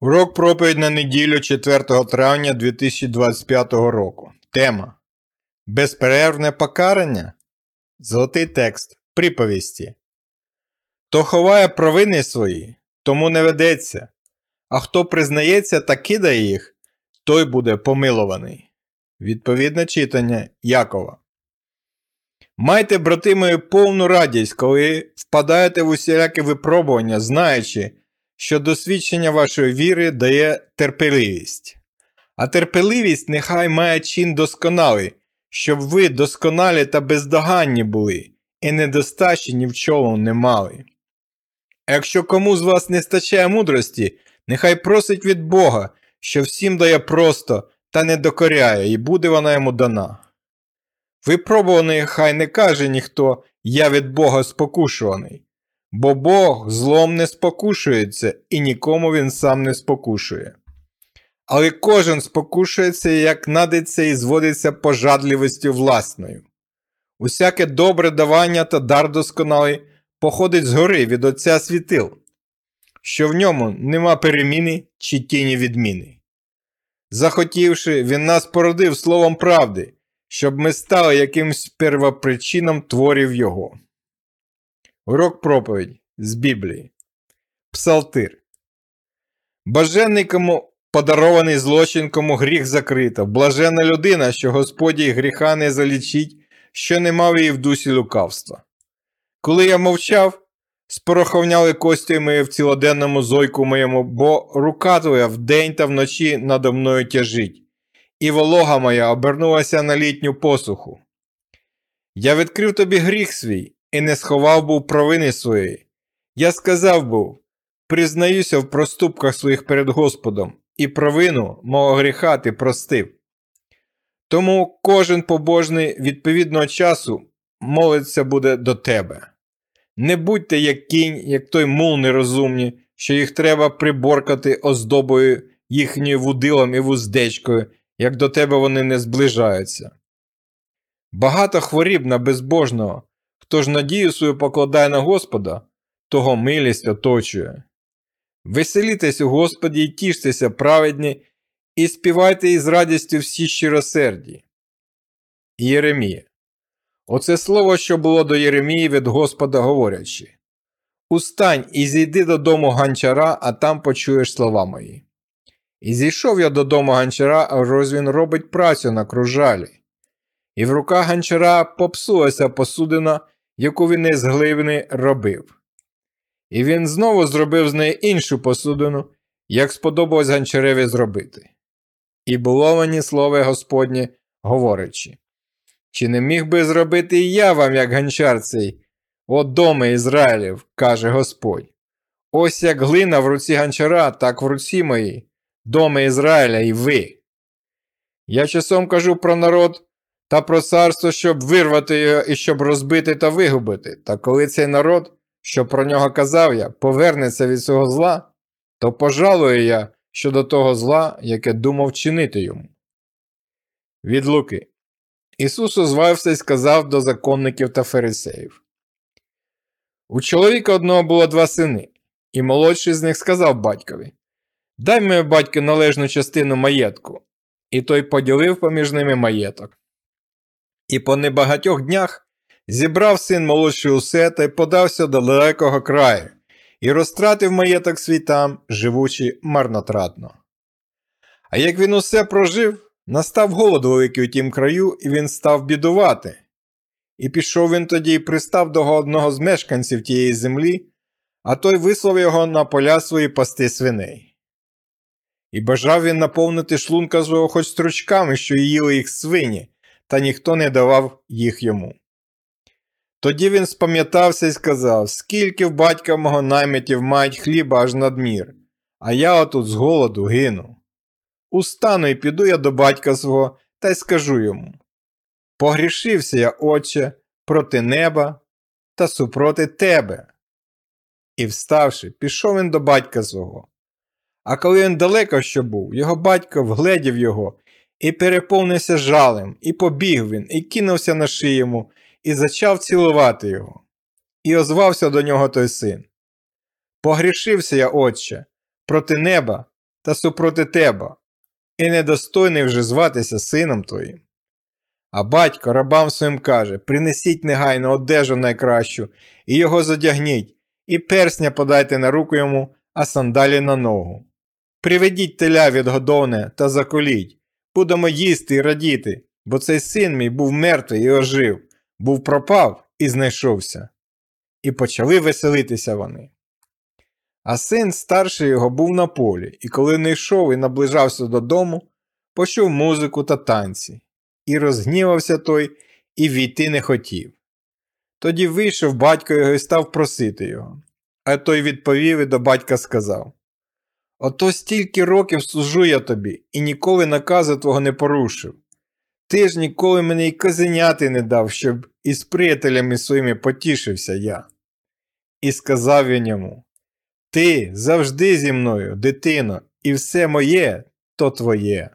Урок проповідь на неділю 4 травня 2025 року. Тема: безперервне покарання. Золотий текст приповісті. Хто ховає провини свої, тому не ведеться, а хто признається та кидає їх, той буде помилований. Відповідне читання Якова. Майте, брати мої, повну радість, коли впадаєте в усіляке випробування, знаючи, що досвідчення вашої віри дає терпеливість. А терпеливість нехай має чин досконалий, щоб ви досконалі та бездоганні були, і недостачі ні в чому не мали. А якщо кому з вас не стачає мудрості, нехай просить від Бога, що всім дає просто та не докоряє, і буде вона йому дана. Випробуваний хай не каже ніхто «я від Бога спокушуваний», бо Бог злом не спокушується, і нікому він сам не спокушує. Але кожен спокушується, як надиться і зводиться пожадливістю власною. Усяке добре давання та дар досконалий походить згори від Отця світил, що в ньому нема переміни чи тіні відміни. Захотівши, він нас породив словом правди, щоб ми стали якимсь первопричином творів його. Урок проповідь з Біблії. Псалтир. Блаженний, кому подарований злочин, кому гріх закрито. Блаженна людина, що Господь їй гріха не залічить, що не мав її в дусі лукавства. Коли я мовчав, спороховняли кості мої в цілоденному зойку моєму, бо рука твоя вдень та вночі надо мною тяжить, і волога моя обернулася на літню посуху. Я відкрив тобі гріх свій, і не сховав був провини своєї. Я сказав був, признаюся в проступках своїх перед Господом, і провину мого гріха ти простив. Тому кожен побожний відповідного часу молиться буде до тебе. Не будьте як кінь, як той мул нерозумні, що їх треба приборкати оздобою їхньою вудилом і вуздечкою, як до тебе вони не зближаються. Багато хворіб на безбожного, хто ж надію свою покладає на Господа, того милість оточує. Веселітесь у Господі і тіштеся праведні, і співайте із радістю всі щиросерді. Єремія. Оце слово, що було до Єремії від Господа говорячи. Устань і зійди додому гончара, а там почуєш слова мої. І зійшов я додому гончара, а ось він робить працю на кружалі. І в руках гончара попсулася посудина, яку він із глини робив. І він знову зробив з неї іншу посудину, як сподобалось гончареві зробити. І було мені слово Господнє, говорячи: чи не міг би зробити і я вам, як гончар цей, о доме Ізраїлів, каже Господь. Ось як глина в руці гончара, так в руці моїй, доме Ізраїля і ви. Я часом кажу про народ та про царство, щоб вирвати його і щоб розбити та вигубити. Та коли цей народ, що про нього казав я, повернеться від цього зла, то пожалую я щодо того зла, яке думав чинити йому. Від Луки. Ісус озвався і сказав до законників та фарисеїв. У чоловіка одного було 2 сини, і молодший з них сказав батькові: дай мені, батько, належну частину маєтку. І той поділив поміж ними маєток. І по небагатьох днях зібрав син молодший усе та й подався до далекого краю, і розтратив маєток свій там, живучи марнотратно. А як він усе прожив, настав голод великий у тім краю, і він став бідувати. І пішов він тоді і пристав до одного з мешканців тієї землі, а той вислав його на поля свої пасти свиней. І бажав він наповнити шлунка свого хоч стручками, що їли їх свині, та ніхто не давав їх йому. Тоді він спам'ятався і сказав: скільки в батька мого наймитів мають хліба аж надмір, а я отут з голоду гину. Устану і піду я до батька свого та й скажу йому: погрішився я, отче, проти неба та супроти тебе. І вставши, пішов він до батька свого. А коли він далеко що був, його батько вгледів його і переповнився жалем, і побіг він, і кинувся на шию йому, і зачав цілувати його. І озвався до нього той син: погрішився я, отче, проти неба та супроти тебе, і недостойний вже зватися сином твоїм. А батько рабам своїм каже: принесіть негайно одежу найкращу, і його задягніть, і персня подайте на руку йому, а сандалі на ногу. Приведіть теля відгодоване та заколіть, будемо їсти і радіти, бо цей син мій був мертвий і ожив, був пропав і знайшовся. І почали веселитися вони. А син старший його був на полі, і коли не йшов і наближався додому, почув музику та танці. І розгнівався той, і війти не хотів. Тоді вийшов батько його і став просити його. А той відповів і до батька сказав: ото стільки років служу я тобі, і ніколи наказу твого не порушив. Ти ж ніколи мені й козеняти не дав, щоб із приятелями своїми потішився я. І сказав він йому: ти завжди зі мною, дитино, і все моє то твоє.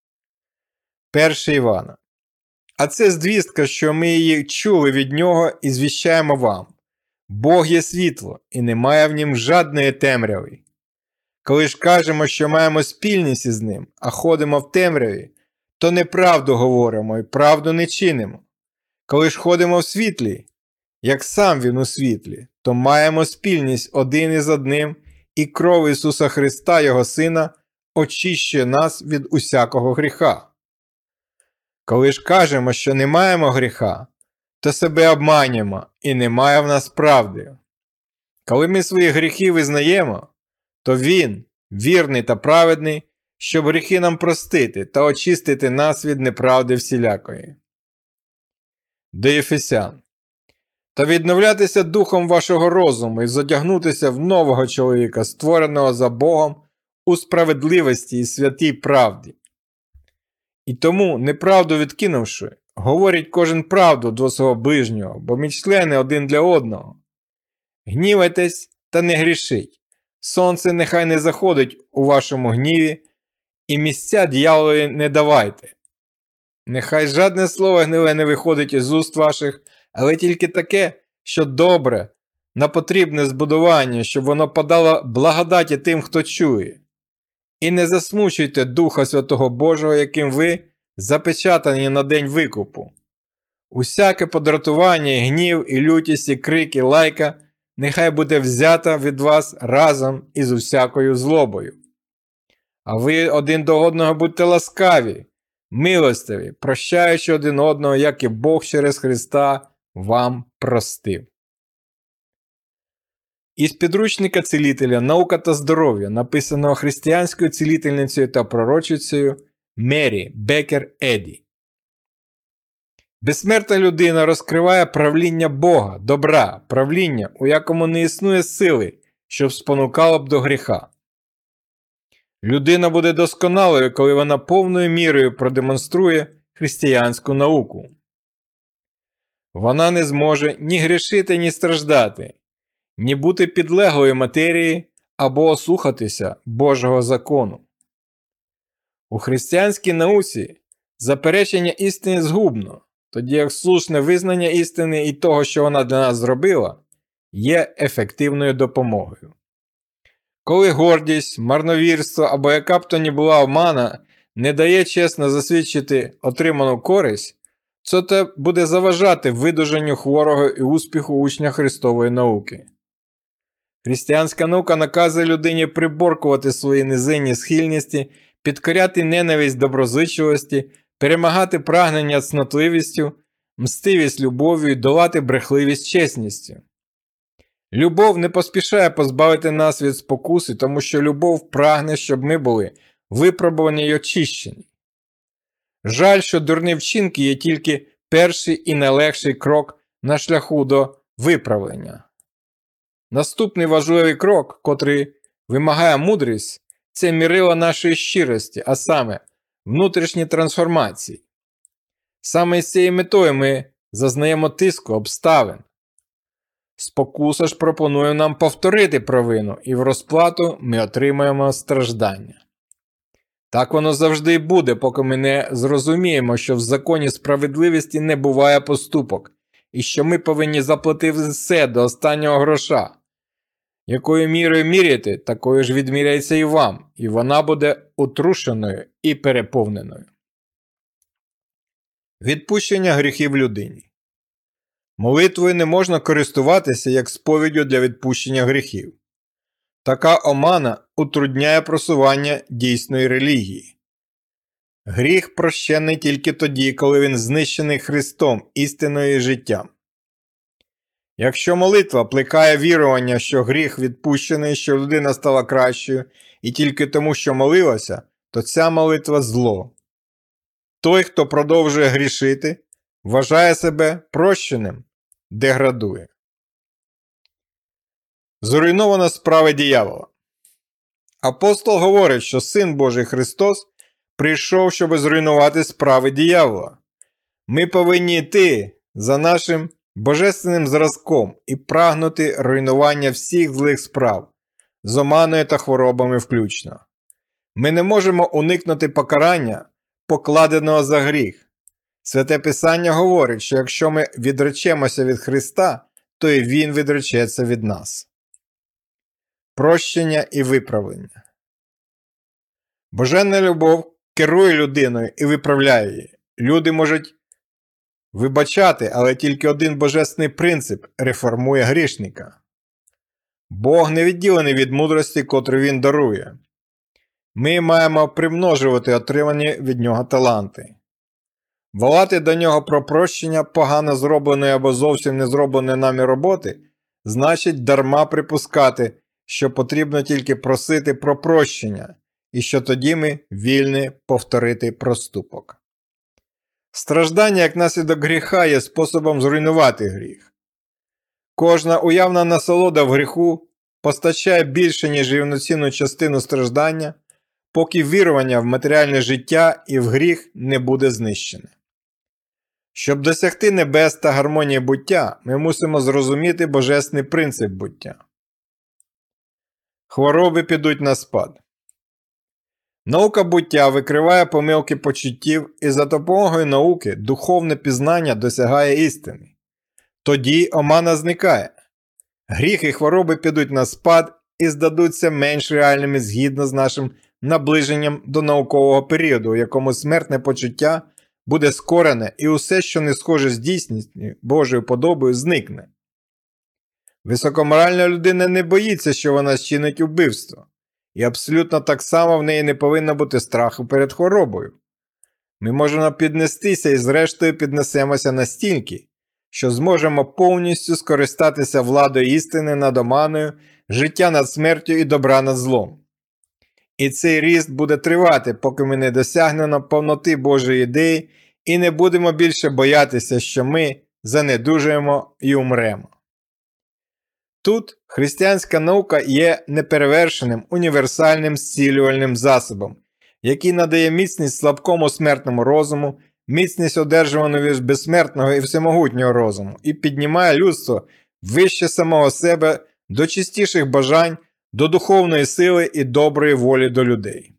1 Івана. А це звістка, що ми її чули від нього і звіщаємо вам. Бог є світло, і немає в нім жадної темряви. Коли ж кажемо, що маємо спільність із ним, а ходимо в темряві, то неправду говоримо і правду не чинимо. Коли ж ходимо в світлі, як сам він у світлі, то маємо спільність один із одним, і кров Ісуса Христа, Його Сина, очищує нас від усякого гріха. Коли ж кажемо, що не маємо гріха, то себе обманюємо, і немає в нас правди. Коли ми свої гріхи визнаємо, то Він, вірний та праведний, щоб гріхи нам простити та очистити нас від неправди всілякої. До Ефесян. Та відновлятися духом вашого розуму і задягнутися в нового чоловіка, створеного за Богом у справедливості і святій правді. І тому, неправду відкинувши, говорить кожен правду до свого ближнього, бо ми члени один для одного. Гнівайтесь та не грішіть. Сонце нехай не заходить у вашому гніві, і місця дьяволові не давайте. Нехай жадне слово гниле не виходить із уст ваших, але тільки таке, що добре, на потрібне збудування, щоб воно подало благодаті тим, хто чує. І не засмучуйте Духа Святого Божого, яким ви запечатані на день викупу. Усяке подратування, і гнів, і лютість, і крик, і лайка нехай буде взята від вас разом із усякою злобою. А ви один до одного будьте ласкаві, милостиві, прощаючи один одного, як і Бог через Христа вам простив. Із підручника цілителя «Наука та здоров'я», написаного християнською цілительницею та пророчицею Мері Бекер Еді. Безсмертна людина розкриває правління Бога, добра, правління, у якому не існує сили, щоб спонукало б до гріха. Людина буде досконалою, коли вона повною мірою продемонструє християнську науку. Вона не зможе ні грішити, ні страждати, ні бути підлеглою матерії або ослухатися Божого закону. У християнській науці заперечення істини згубно, тоді як слушне визнання істини і того, що вона для нас зробила, є ефективною допомогою. Коли гордість, марновірство або яка б то ні була омана не дає чесно засвідчити отриману користь, це буде заважати видужанню хворого і успіху учня Христової науки. Християнська наука наказує людині приборкувати свої низинні схильності, підкоряти ненависть доброзичливості, перемагати прагнення цнотливістю, мстивість любов'ю і долати брехливість чесністю. Любов не поспішає позбавити нас від спокуси, тому що любов прагне, щоб ми були випробувані й очищені. Жаль, що дурні вчинки є тільки перший і найлегший крок на шляху до виправлення. Наступний важливий крок, котрий вимагає мудрість, це мірило нашої щирості, а саме внутрішні трансформації. Саме з цією метою ми зазнаємо тиску обставин. Спокуса ж пропонує нам повторити провину, і в розплату ми отримаємо страждання. Так воно завжди й буде, поки ми не зрозуміємо, що в законі справедливості не буває поступок, і що ми повинні заплатити все до останнього гроша. Якою мірою міряєте, такою ж відміряється і вам, і вона буде утрушеною і переповненою. Відпущення гріхів людині. Молитвою не можна користуватися як сповіддю для відпущення гріхів. Така омана утрудняє просування дійсної релігії. Гріх прощений тільки тоді, коли він знищений Христом, істиною і життям. Якщо молитва плекає вірування, що гріх відпущений, що людина стала кращою, і тільки тому, що молилася, то ця молитва – зло. Той, хто продовжує грішити, вважає себе прощеним, деградує. Зруйновано справи диявола. Апостол говорить, що Син Божий Христос прийшов, щоб зруйнувати справи диявола. Ми повинні йти за нашим божественним зразком і прагнути руйнування всіх злих справ, з оманою та хворобами включно. Ми не можемо уникнути покарання, покладеного за гріх. Святе Писання говорить, що якщо ми відречемося від Христа, то і Він відречеться від нас. Прощення і виправлення. Божена любов керує людиною і виправляє її. Люди можуть вибачати, але тільки один божественний принцип реформує грішника. Бог не відділений від мудрості, котру Він дарує. Ми маємо примножувати отримані від Нього таланти. Волати до Нього про прощення погано зробленої або зовсім не зробленої нами роботи значить дарма припускати, що потрібно тільки просити про прощення, і що тоді ми вільні повторити проступок. Страждання як наслідок гріха є способом зруйнувати гріх. Кожна уявна насолода в гріху постачає більше, ніж рівноцінну частину страждання, поки вірування в матеріальне життя і в гріх не буде знищене. Щоб досягти небес та гармонії буття, ми мусимо зрозуміти божественний принцип буття. Хвороби підуть на спад. Наука буття викриває помилки почуттів, і за допомогою науки духовне пізнання досягає істини. Тоді омана зникає. Гріх і хвороби підуть на спад і здадуться менш реальними згідно з нашим наближенням до наукового періоду, у якому смертне почуття буде скорене і усе, що не схоже з дійсністю, Божою подобою, зникне. Високоморальна людина не боїться, що вона зчинить убивство. І абсолютно так само в неї не повинно бути страху перед хворобою. Ми можемо піднестися і зрештою піднесемося настільки, що зможемо повністю скористатися владою істини над оманою, життя над смертю і добра над злом. І цей ріст буде тривати, поки ми не досягнемо повноти Божої ідеї і не будемо більше боятися, що ми занедужуємо і умремо. Тут християнська наука є неперевершеним універсальним зцілювальним засобом, який надає міцність слабкому смертному розуму, міцність одержувану від безсмертного і всемогутнього розуму, і піднімає людство вище самого себе до чистіших бажань, до духовної сили і доброї волі до людей.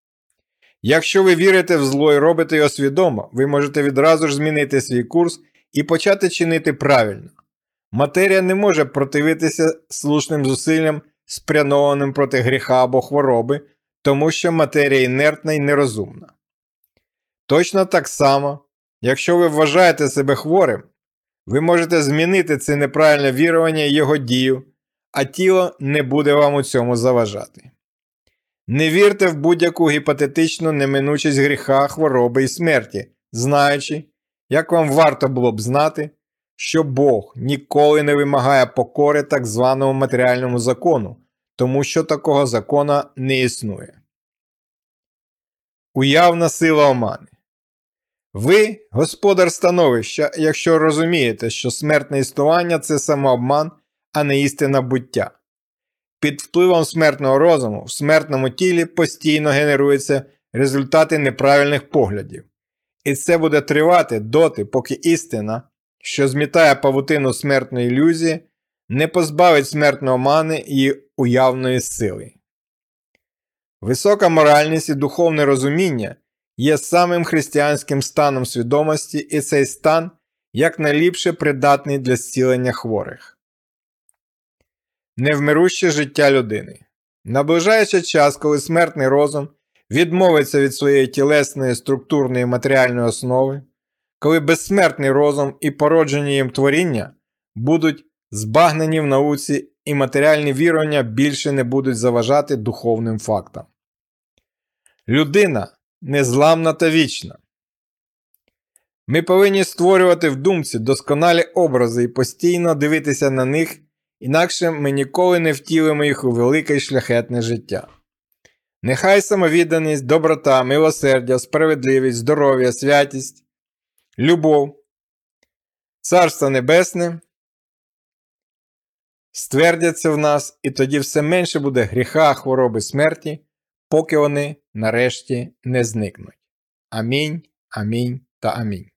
Якщо ви вірите в зло і робите його свідомо, ви можете відразу ж змінити свій курс і почати чинити правильно. Матерія не може противитися слушним зусиллям, спрямованим проти гріха або хвороби, тому що матерія інертна і нерозумна. Точно так само, якщо ви вважаєте себе хворим, ви можете змінити це неправильне вірування і його дію, а тіло не буде вам у цьому заважати. Не вірте в будь-яку гіпотетичну неминучість гріха, хвороби і смерті, знаючи, як вам варто було б знати, що Бог ніколи не вимагає покори так званому матеріальному закону, тому що такого закона не існує. Уявна сила омани. Ви – господар становища, якщо розумієте, що смертне існування – це самообман, а не істина буття. Під впливом смертного розуму в смертному тілі постійно генеруються результати неправильних поглядів. І це буде тривати доти, поки істина, що змітає павутину смертної ілюзії, не позбавить смертної омани її уявної сили. Висока моральність і духовне розуміння є самим християнським станом свідомості, і цей стан якнайліпше придатний для зцілення хворих. невмируще життя людини. Наближається час, коли смертний розум відмовиться від своєї тілесної структурної матеріальної основи, коли безсмертний розум і породжені їм творіння будуть збагнені в науці і матеріальні вірування більше не будуть заважати духовним фактам. Людина незламна та вічна. Ми повинні створювати в думці досконалі образи і постійно дивитися на них, інакше ми ніколи не втілимо їх у велике й шляхетне життя. Нехай самовідданість, доброта, милосердя, справедливість, здоров'я, святість, любов, Царство Небесне ствердяться в нас, і тоді все менше буде гріха, хвороби, смерті, поки вони нарешті не зникнуть. Амінь, амінь та амінь.